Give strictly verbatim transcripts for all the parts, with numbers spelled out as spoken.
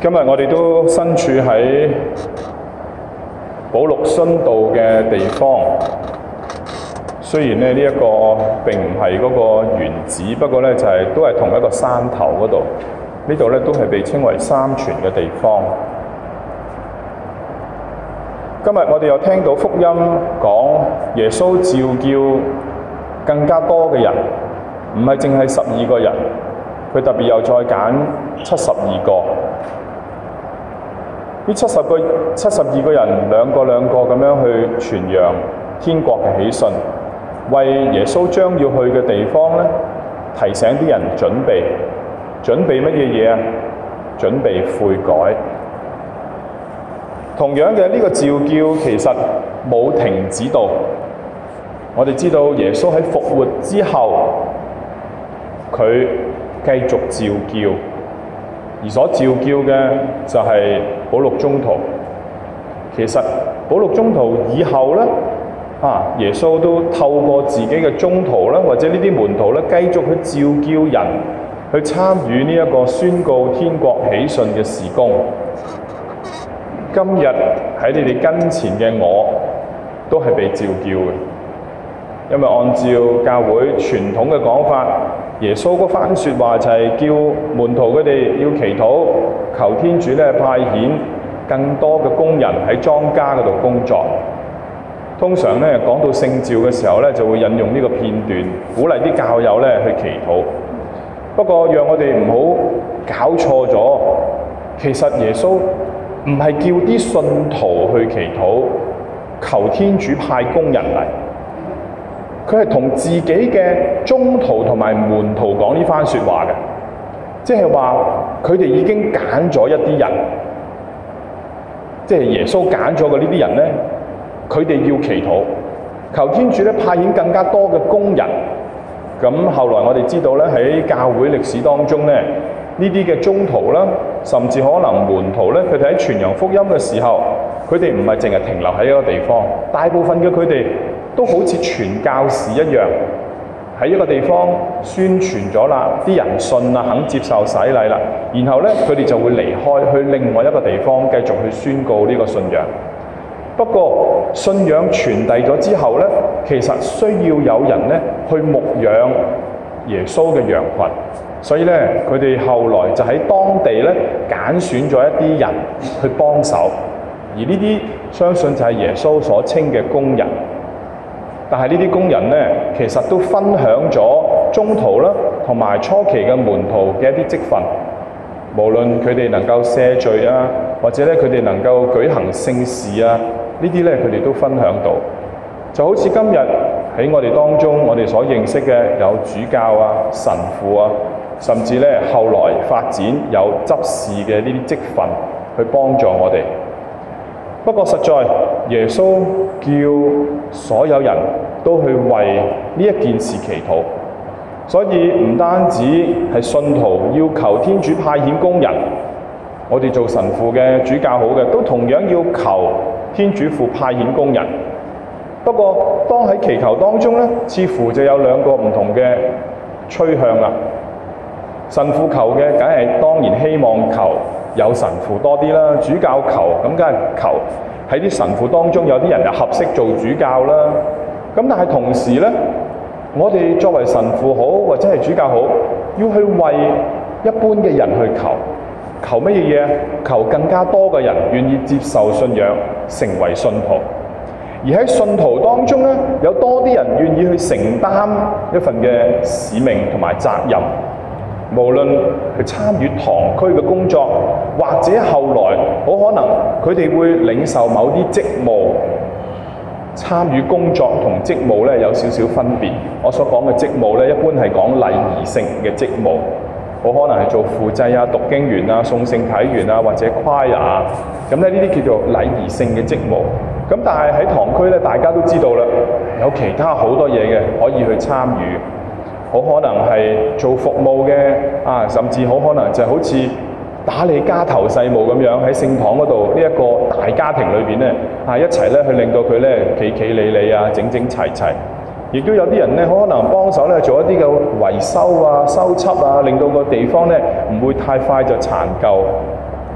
今日我哋都身處喺保祿殉道嘅地方，雖然咧呢一個並唔係嗰個原址，不過咧就係都係同一個山頭嗰度，呢度咧都係被稱為三泉嘅地方。今日我哋又聽到福音講耶穌召叫更加多嘅人，唔係淨係十二個人，佢特別又再揀七十二個。呢七十個七十二個人兩個兩個咁樣去傳揚天國嘅喜訊，為耶穌將要去嘅地方咧提醒啲人準備，準備乜嘢嘢啊？準備悔改。同樣嘅呢個召叫其實冇停止到。我哋知道耶穌喺復活之後，佢繼續召叫。而所召叫嘅就係保祿宗徒。其實保祿宗徒以後咧，啊耶穌都透過自己嘅宗徒啦，或者呢啲門徒咧，繼續去召叫人去參與呢一個宣告天國喜訊嘅事工。今日喺你哋跟前嘅我，都係被召叫嘅，因為按照教會傳統嘅講法，耶穌嗰番説話就係叫門徒佢哋要祈禱，求天主咧派遣更多嘅工人喺莊稼嗰度工作。通常咧講到聖召嘅時候咧，就會引用呢個片段，鼓勵啲教友咧去祈禱。不過讓我哋唔好搞錯咗，其實耶穌唔係叫啲信徒去祈禱，求天主派工人嚟。佢係同自己嘅宗徒同埋門徒講呢番説話嘅，即係話佢哋已經揀咗一啲人，即係耶穌揀咗嘅呢啲人咧，佢哋要祈禱，求天主咧派遣更加多嘅工人。咁後來我哋知道咧，喺教會歷史當中咧，呢啲嘅宗徒啦，甚至可能門徒咧，佢哋喺傳揚福音嘅時候，佢哋唔係淨係停留喺一個地方，大部分嘅佢哋都好似傳教士一樣，喺一個地方宣傳咗啦，啲人信啦，肯接受洗禮啦，然後咧佢哋就會離開去另外一個地方繼續去宣告呢個信仰。不過信仰傳遞咗之後咧，其實需要有人咧去牧養耶穌嘅羊群，所以咧佢哋後來就喺當地咧揀選咗一啲人去幫手，而呢啲相信就係耶穌所稱嘅工人。但係呢啲工人咧，其實都分享咗宗徒啦，同埋初期嘅門徒嘅一啲職分。無論佢哋能夠赦罪啊，或者咧佢哋能夠舉行聖事啊，呢啲咧佢哋都分享到。就好似今日喺我哋當中，我哋所認識嘅有主教啊、神父啊，甚至咧後來發展有執事嘅呢啲職分去幫助我哋。不過實在耶穌叫所有人都去為呢一件事祈禱，所以唔單止係信徒要求天主派遣工人，我哋做神父嘅、主教好嘅，都同樣要求天主父派遣工人。不過當喺祈求當中咧，似乎就有兩個唔同嘅趨向啦。神父求嘅梗係當然希望求有神父多啲啦，主教求咁梗係求喺啲神父當中有啲人又合適做主教啦。咁但係同時咧，我哋作為神父好或者係主教好，要去為一般嘅人去求，求乜嘢嘢？求更加多嘅人願意接受信仰，成為信徒。而喺信徒當中咧，有多啲人願意去承擔一份嘅使命同埋責任。無論去參與堂區嘅工作，或者後來好可能佢哋會領受某啲職務，參與工作同職務咧有少少分別。我所講嘅職務咧，一般係講禮儀性嘅職務，好可能係做輔祭啊、讀經員啊、送聖體員啊，或者 choir 啊，咁咧呢啲叫做禮儀性嘅職務。咁但係喺堂區咧，大家都知道啦，有其他好多嘢嘅可以去參與。好可能係做服務嘅啊，甚至好可能就好似打理家頭細務咁樣，喺聖堂嗰度呢一個大家庭裏邊咧啊，一齊咧去令到佢咧企企理理啊，整整齊齊。亦都有啲人咧，可能幫手咧做一啲嘅維修啊、修葺啊，令到個地方咧唔會太快就殘舊。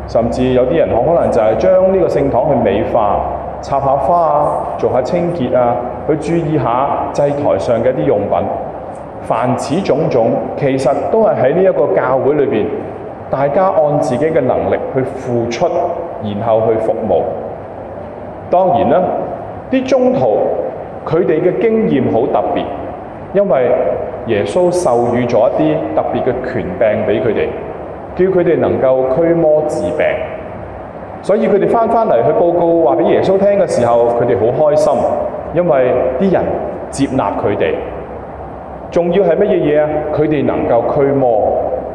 甚至有啲人可能就係將呢個聖堂去美化，插下花啊，做下清潔啊，去注意下祭台上嘅啲用品。凡此種種，其實都係喺呢一個教會裏邊，大家按自己嘅能力去付出，然後去服務。當然啦，啲宗徒佢哋嘅經驗好特別，因為耶穌授予咗一啲特別嘅權柄俾佢哋，叫佢哋能夠驅魔治病。所以佢哋翻返嚟去報告話俾耶穌聽嘅時候，佢哋好開心，因為啲人接納佢哋。仲要係乜嘢嘢啊？佢哋能夠驅魔。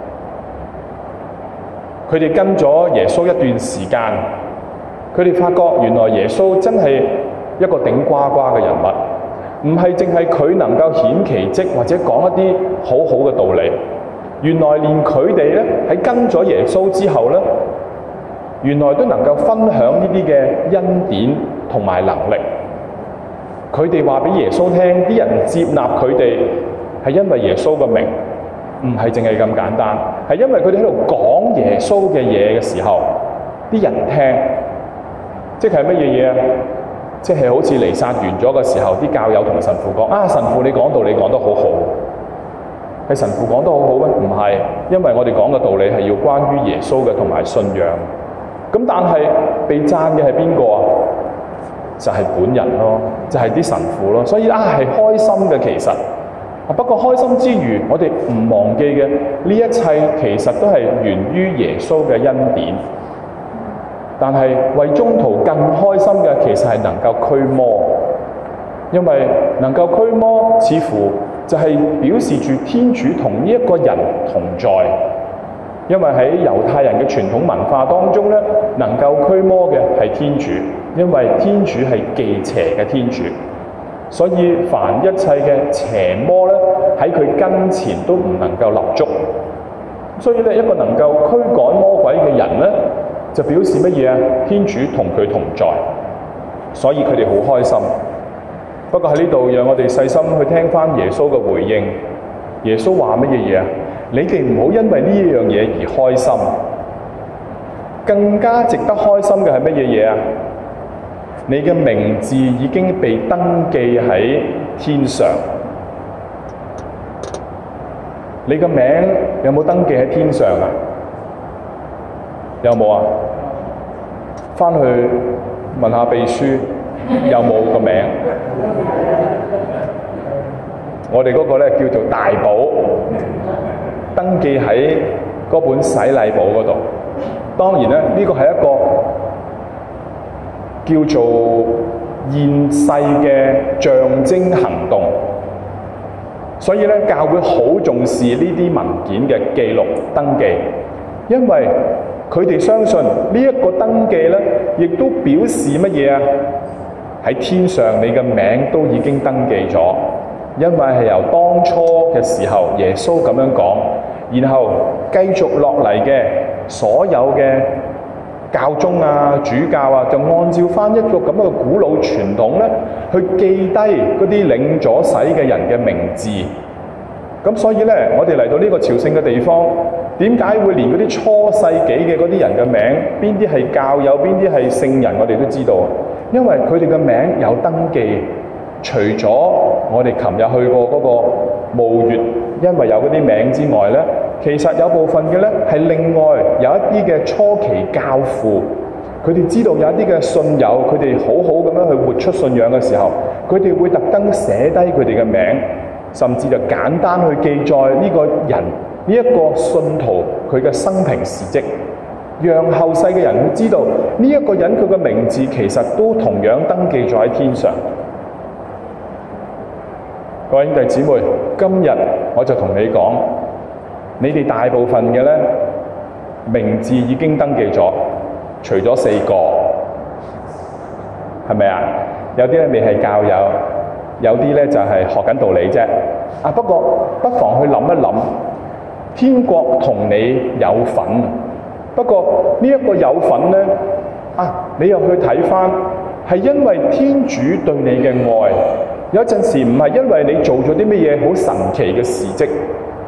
佢哋跟咗耶穌一段時間，佢哋發覺原來耶穌真係一個頂呱呱嘅人物，唔係淨係佢能夠顯奇蹟或者講一啲好好嘅道理。原來連佢哋咧喺跟咗耶穌之後咧，原來都能夠分享呢啲嘅恩典同埋能力。佢哋話俾耶穌聽，啲人接納佢哋係因為耶穌嘅名，唔係淨係咁簡單，係因為佢哋喺度講耶穌嘅嘢嘅時候，啲人聽，即係乜嘢嘢啊？即係好似彌撒完咗嘅時候，啲教友同神父講：啊，神父你講道理講得好好，係神父講得好好咩？唔係，因為我哋講嘅道理係要關於耶穌嘅同埋信仰。咁但係被讚嘅係邊個啊？就係本人咯，就係啲神父咯。所以啊，係開心嘅其實。不過開心之餘，我哋唔忘記嘅呢一切，其實都係源於耶穌嘅恩典。但係為宗徒更開心嘅，其實係能夠驅魔，因為能夠驅魔，似乎就係表示住天主同呢一個人同在。因為喺猶太人嘅傳統文化當中咧，能夠驅魔嘅係天主，因為天主係忌邪嘅天主。所以凡一切嘅邪魔咧，喺佢跟前都唔能夠立足。所以咧，一個能夠驅趕魔鬼嘅人咧，就表示乜嘢啊？天主同佢同在，所以佢哋好開心。不過喺呢度，讓我哋細心去聽翻耶穌嘅回應。耶穌話乜嘢嘢啊？你哋唔好因為呢樣嘢而開心，更加值得開心嘅係乜嘢嘢啊？你嘅名字已經被登記喺天上。你嘅名有冇登記喺天上啊？有冇啊？返去問下秘書有冇個名。我哋嗰個咧叫做大寶，登記喺嗰本洗禮簿嗰度。當然咧，呢個係一個叫做現世嘅象徵行動，所以咧教會好重視呢啲文件嘅記錄登記，因為佢哋相信呢一個登記咧，亦都表示乜嘢啊？喺天上你嘅名都已經登記咗，因為係由當初嘅時候耶穌咁樣講，然後繼續落嚟嘅所有嘅教宗啊、主教啊，就按照翻一個咁樣嘅古老傳統咧，去記低嗰啲領咗洗嘅人嘅名字。咁所以咧，我哋嚟到呢個朝聖嘅地方，點解會連嗰啲初世紀嘅嗰啲人嘅名，邊啲係教友，邊啲係聖人，我哋都知道。因為佢哋嘅名有登記。除咗我哋琴日去過嗰個墓穴，因為有嗰啲名之外咧，其實有部分嘅咧係另外有一啲嘅初期教父，佢哋知道有一啲嘅信友，佢哋好好咁樣去活出信仰嘅時候，佢哋會特登寫低佢哋嘅名，甚至就簡單去記載呢個人呢一個信徒佢嘅生平事蹟，讓後世嘅人會知道呢一個人佢嘅名字其實都同樣登記咗喺天上。各位兄弟姊妹，今日我就同你講，你哋大部分嘅咧名字已經登記咗，除咗四個，係咪啊？有啲咧未係教友，有啲咧就係學緊道理啫。啊，不過不妨去諗一諗，天國同你有份。不過呢一個有份咧，啊，你又去睇翻，係因為天主對你嘅愛。有陣時唔係因為你做咗啲乜嘢好神奇嘅事蹟，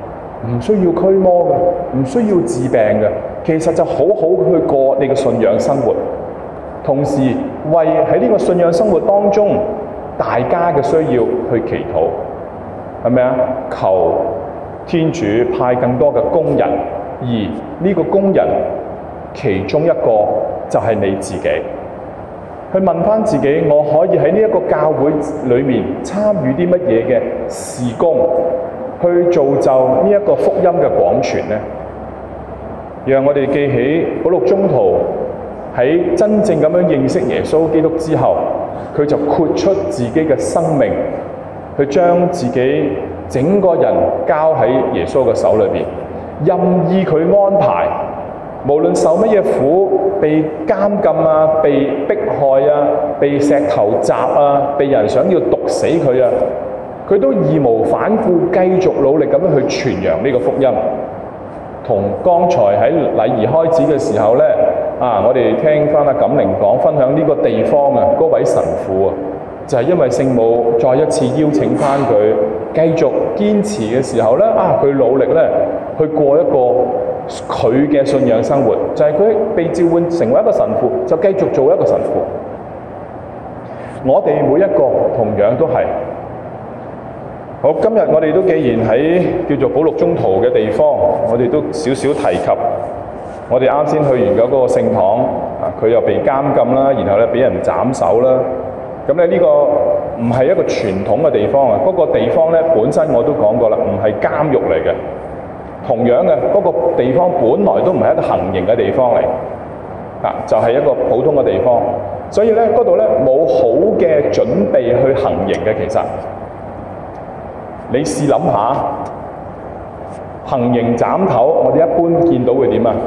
唔需要驅魔嘅，唔需要治病嘅，其實就好好去過你嘅信仰生活，同時為喺呢個信仰生活當中大家嘅需要去祈禱，係咪啊？求天主派更多嘅工人，而呢個工人其中一個就係你自己。去問翻自己，我可以喺呢一個教會裏面參與啲乜嘢嘅事工，去造就呢一個福音嘅廣傳呢？讓我哋記起保祿宗徒喺真正咁樣認識耶穌基督之後，佢就豁出自己嘅生命，去將自己整個人交喺耶穌嘅手裏邊，任意佢安排。無論受乜嘢苦，被監禁啊，被迫害啊，被石頭砸啊，被人想要毒死佢啊，佢都義無反顧，繼續努力咁樣去傳揚呢個福音。同剛才喺禮儀開始嘅時候咧，啊，我哋聽翻阿錦玲講分享呢個地方啊，嗰位神父啊，就係因為聖母再一次邀請翻佢繼續堅持嘅時候咧，啊，佢努力咧去過一個佢嘅信仰生活，就係佢被召喚成為一個神父，就繼續做一個神父。我哋每一個同樣都係。好，今日我哋都既然喺叫做保祿宗徒嘅地方，我哋都少少提及。我哋啱先去完嗰個聖堂，啊，佢又被監禁啦，然後咧俾人斬首啦。咁咧呢個唔係一個傳統嘅地方啊，嗰個地方咧本身我都講過啦，唔係監獄嚟嘅。同樣嘅嗰個地方本來都唔係一個行刑嘅地方嚟，啊，就係一個普通嘅地方。所以咧嗰度咧冇好嘅準備去行刑嘅。其實你試諗下，行刑斬頭，我哋一般見到會點啊？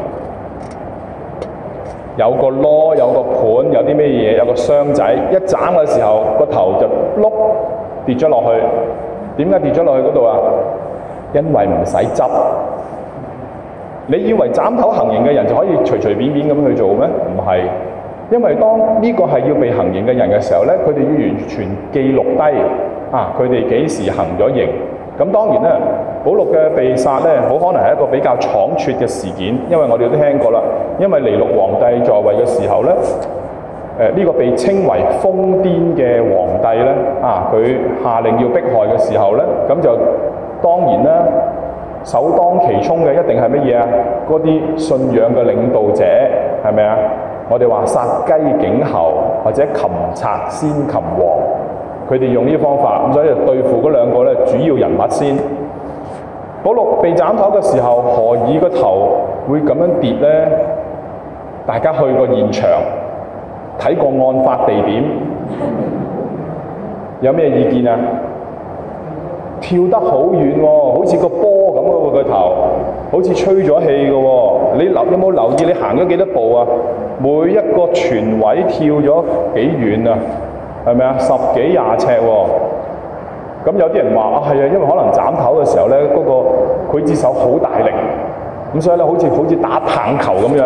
有個籮，有個盤，有啲咩嘢，有個箱仔，一斬嘅時候個頭就碌跌咗落去。點解跌咗落去嗰度啊？因為唔使執。你以為斬頭行刑嘅人就可以隨隨便便咁去做咩？唔係，因為當呢個係要被行刑嘅人嘅時候咧，佢哋要完全記錄低啊，佢哋幾時行咗刑。咁當然咧，保祿嘅被殺咧，好可能係一個比較倉促嘅事件，因為我哋都聽過啦。因為尼祿皇帝在位嘅時候咧，誒、呃、呢、這個被稱為瘋癲嘅皇帝咧，啊，佢下令要迫害嘅時候咧，咁就當然啦，首當其衝嘅一定係乜嘢啊？嗰啲信仰嘅領導者係咪啊？我哋話殺雞儆猴或者擒賊先擒王。佢哋用呢啲方法，咁所以就對付嗰兩個咧主要人物先。保祿被斬頭嘅時候，何以個頭會咁樣跌咧？大家去過現場，睇過案發地點，有咩意見啊？跳得好遠喎，好似個波咁嘅喎個頭，好似吹咗氣嘅喎。你留有冇留意你行咗幾多步啊？每一個船位跳咗幾遠啊？係咪啊？十幾廿尺喎。咁有啲人話啊，係啊，因為可能斬頭嘅時候咧，嗰、那個劊子手好大力，咁所以咧好似好似打棒球咁樣，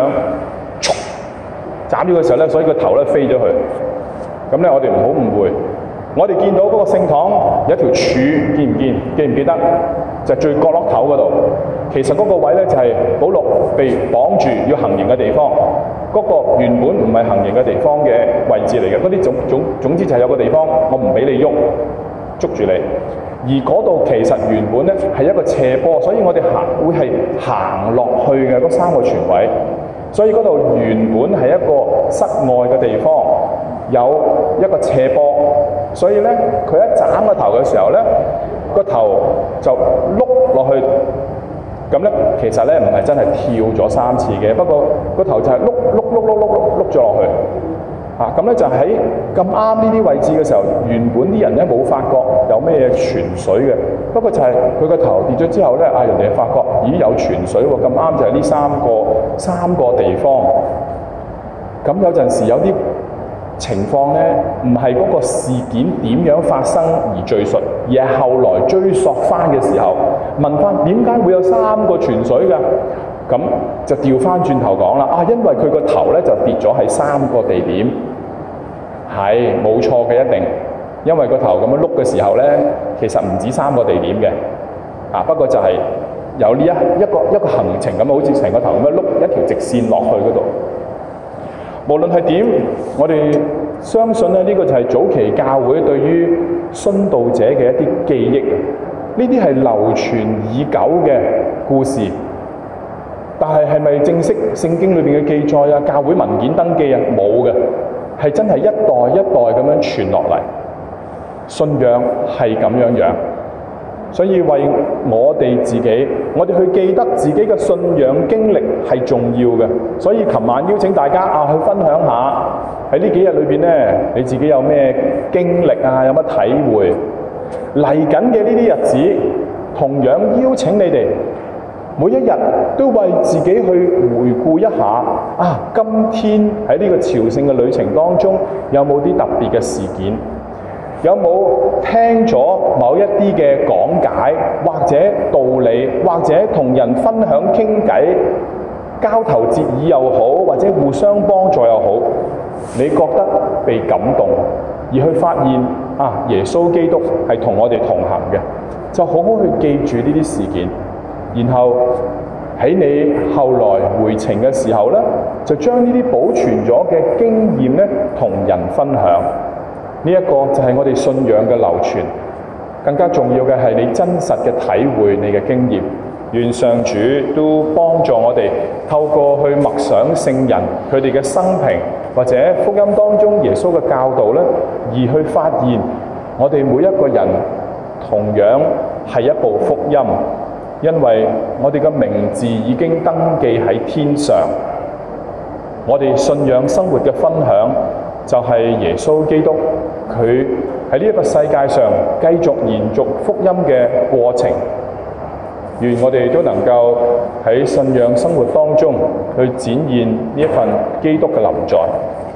斬咗嘅時候咧，所以個頭咧飛咗去。咁咧我哋唔好誤會，我哋見到嗰個聖堂有一條柱，見唔見？記唔記得？就係、最角落頭嗰度。其實嗰個位咧就係保祿被綁住要行刑嘅地方。嗰個原本唔係行刑嘅地方嘅位置嚟嘅，嗰啲總總總之就係有個地方，我唔俾你喐，捉住你。而嗰度其實原本咧係一個斜坡，所以我哋行會係行落去嘅嗰三個船位。所以嗰度原本係一個室外嘅地方，有一個斜坡，所以咧佢一斬個頭嘅時候咧，個頭就碌落去。咁咧，其實咧唔係真係跳咗三次嘅，不過個頭就係碌碌碌碌碌碌碌咗落去。啊，咁咧就喺咁啱呢啲位置嘅時候，原本啲人咧冇發覺有咩泉水嘅，不過就係佢個頭跌咗之後咧，啊人哋發覺，咦有泉水喎，咁啱就係呢三個三個地方。咁有陣時有啲情況咧，唔係嗰個事件點樣發生而敘述，而係後來追溯翻嘅時候，問翻點解會有三個泉水㗎？咁就調翻轉頭講啦，啊，因為佢個頭咧就跌咗喺三個地點，係冇錯嘅一定，因為個頭咁樣碌嘅時候咧，其實唔止三個地點嘅，啊不過就係有呢一一個一個行程咁，好似成個頭咁樣碌一條直線落去嗰度。無論係點，我哋相信咧，呢個就係早期教會對於殉道者嘅一啲記憶。呢啲係流傳已久嘅故事，但係係咪正式聖經裏邊嘅記載啊、教會文件登記啊？冇嘅，係真係一代一代咁樣傳落嚟。信仰係咁樣樣，所以為我哋自己，我哋去記得自己嘅信仰經歷係重要嘅。所以琴晚邀請大家啊去分享下喺呢幾日裏邊咧，你自己有咩經歷啊，有乜體會？嚟緊嘅呢啲日子，同樣邀請你哋每一日都為自己去回顧一下啊，今天喺呢個朝聖嘅旅程當中，有冇啲特別嘅事件？有冇聽咗某一啲嘅講解，或者道理，或者同人分享傾偈，交頭接耳又好，或者互相幫助又好，你覺得被感動，而去發現啊，耶穌基督係同我哋同行嘅，就好好去記住呢啲事件，然後喺你後來回程嘅時候咧，就將呢啲保存咗嘅經驗咧，同人分享。呢一個就係我哋信仰嘅流傳。更加重要嘅係你真實嘅體會你嘅經驗。願上主都幫助我哋透過去默想聖人佢哋嘅生平，或者福音當中耶穌嘅教導咧，而去發現我哋每一個人同樣係一部福音，因為我哋嘅名字已經登記喺天上。我哋信仰生活嘅分享就係耶穌基督佢喺呢一個世界上繼續延續福音嘅過程。願我哋都能夠喺信仰生活當中去展現呢一份基督嘅臨在。